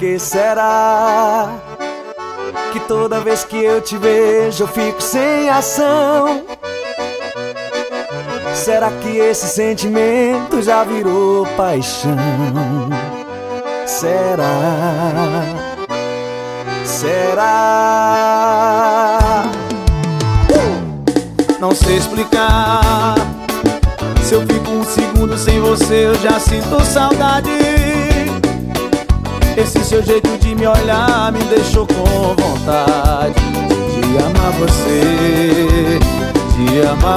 que será que toda vez que eu te vejo eu fico sem ação? Será que esse sentimento já virou paixão? Será? Será? Não sei explicar. Se eu fico um segundo sem você eu já sinto saudade. Esse seu jeito de me olhar me deixou com vontade de amar você, de amar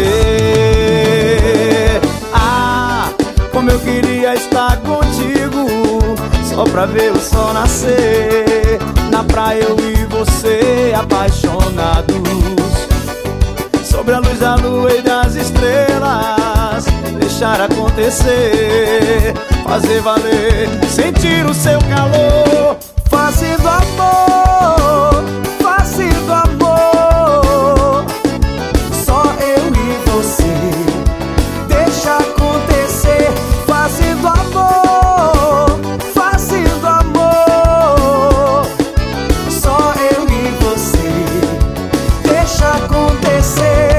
você. Ah, como eu queria estar contigo, só pra ver o sol nascer. Na praia eu e você apaixonados, sobre a luz da lua e das estrelas, deixar acontecer, fazer valer, sentir o seu calor, fazendo amor, fazendo amor. Só eu e você, deixa acontecer, fazendo amor, fazendo amor. Só eu e você, deixa acontecer.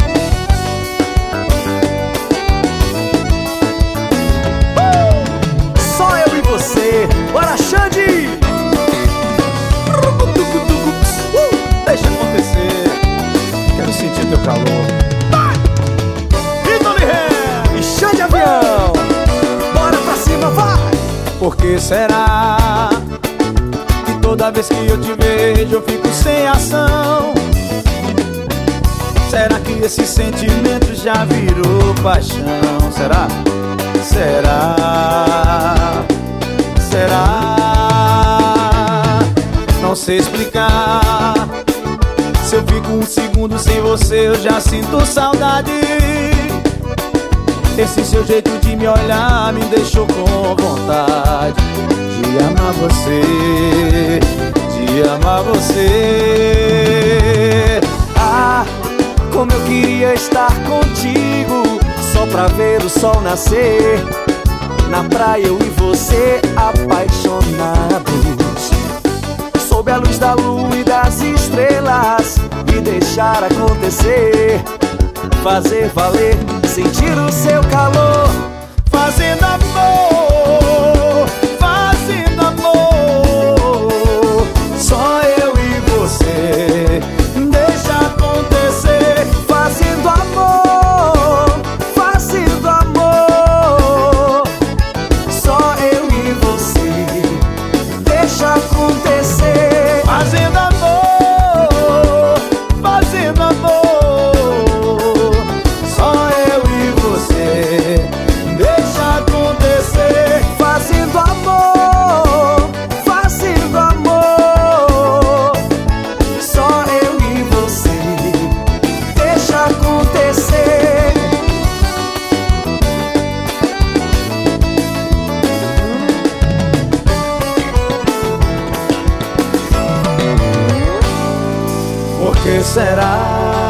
Bora, Xande! Deixa acontecer, quero sentir teu calor. Vai! Ídole Ré! E Xande Avião! Bora pra cima, vai! Por que será que toda vez que eu te vejo eu fico sem ação? Será que esse sentimento já virou paixão? Será? Será? Será? Não sei explicar. Se eu fico um segundo sem você eu já sinto saudade. Esse seu jeito de me olhar me deixou com vontade de amar você, de amar você. Ah, como eu queria estar contigo, só pra ver o sol nascer. Na praia eu e você apaixonados, sob a luz da lua e das estrelas, e deixar acontecer, fazer valer, sentir o seu calor, fazendo amor, fazendo amor. Só eu e você, deixa acontecer, fazendo amor, fazendo amor. Só eu e você, deixa acontecer, fazendo amor, fazendo amor. Só eu e você, deixa acontecer, fazendo amor, fazendo amor. Só eu e você, deixa acontecer. Por que será